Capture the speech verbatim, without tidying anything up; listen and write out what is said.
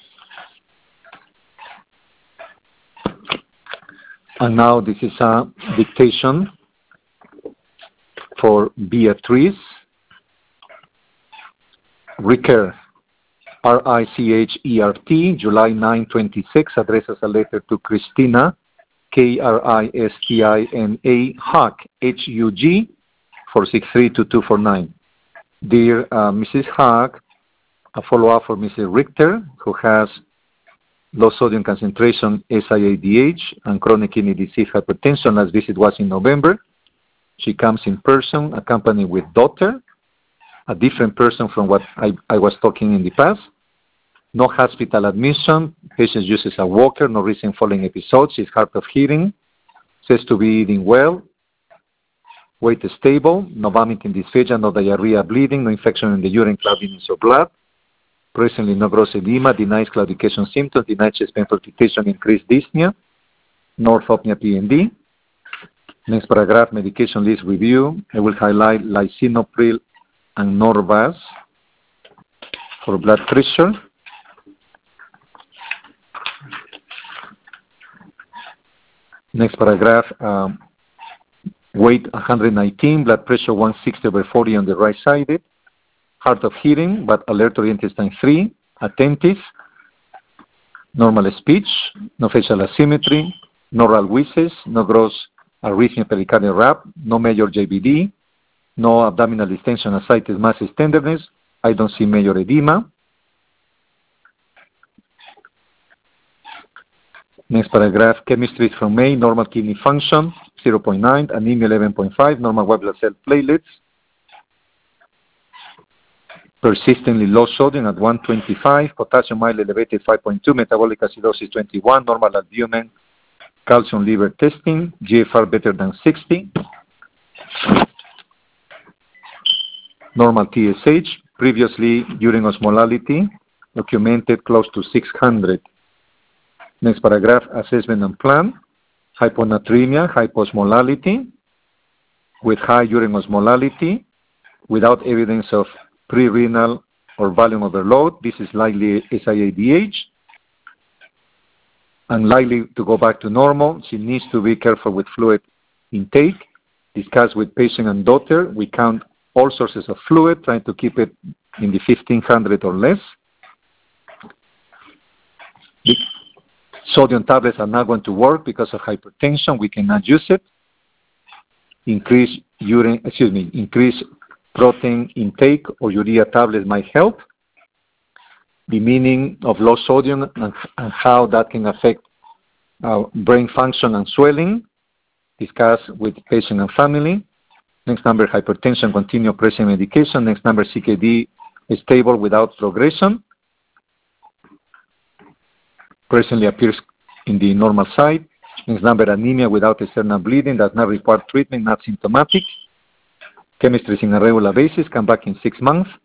And now this is a dictation for Beatrice. Richer, R I C H E R T, July ninth, twenty-six, addresses a letter to Christina, K R I S T I N A, Hug, H U G, four six three two two four nine. Dear uh, Missus Hug, a follow-up for Missus Richter, who has low sodium concentration, S I A D H, and chronic kidney disease hypertension. Last visit was in November. She comes in person, accompanied with daughter, a different person from what I, I was talking in the past. No hospital admission. Patient uses a walker, no recent falling episodes. She's hard of hearing. Says to be eating well. Weight is stable. No vomiting, dysphagia, no diarrhea, bleeding, no infection in the urine, cloudiness of blood. Presently no gross edema, denies claudication symptoms, denies chest pain palpitation, increased dyspnea, no orthopnea P N D. Next paragraph, medication list review. I will highlight lisinopril and Norvasc for blood pressure. Next paragraph, um, weight one hundred nineteen, blood pressure one sixty over forty on the right side. Hard of hearing, but alert oriented time three, attentive, normal speech, no facial asymmetry, no oral wheezes, no gross arrhythmia pericardial rap, no major J B D, no abdominal distension, ascites, masses, tenderness. I don't see major edema. Next paragraph, chemistry is from May, normal kidney function, zero point nine, anemia eleven point five, normal white blood cell platelets, persistently low sodium at one twenty-five, potassium mildly elevated five point two, metabolic acidosis twenty-one, normal albumin, calcium liver testing, G F R better than sixty, normal T S H, previously urine osmolality, documented close to six hundred. Next paragraph, assessment and plan, hyponatremia, hyposmolality, with high urine osmolality, without evidence of pre-renal or volume overload. This is likely S I A D H, and likely to go back to normal. She needs to be careful with fluid intake. Discuss with patient and daughter. We count all sources of fluid, trying to keep it in the fifteen hundred or less. The sodium tablets are not going to work because of hypertension. We cannot use it. Increase urine, excuse me, increase protein intake or urea tablets might help. The meaning of low sodium and, and how that can affect uh, brain function and swelling. Discuss with patient and family. Next number, hypertension, continue pressing medication. Next number, C K D is stable without progression. Presently appears in the normal side. Next number, anemia without external bleeding, does not require treatment, not symptomatic. Chemistry is in a regular basis, come back in six months.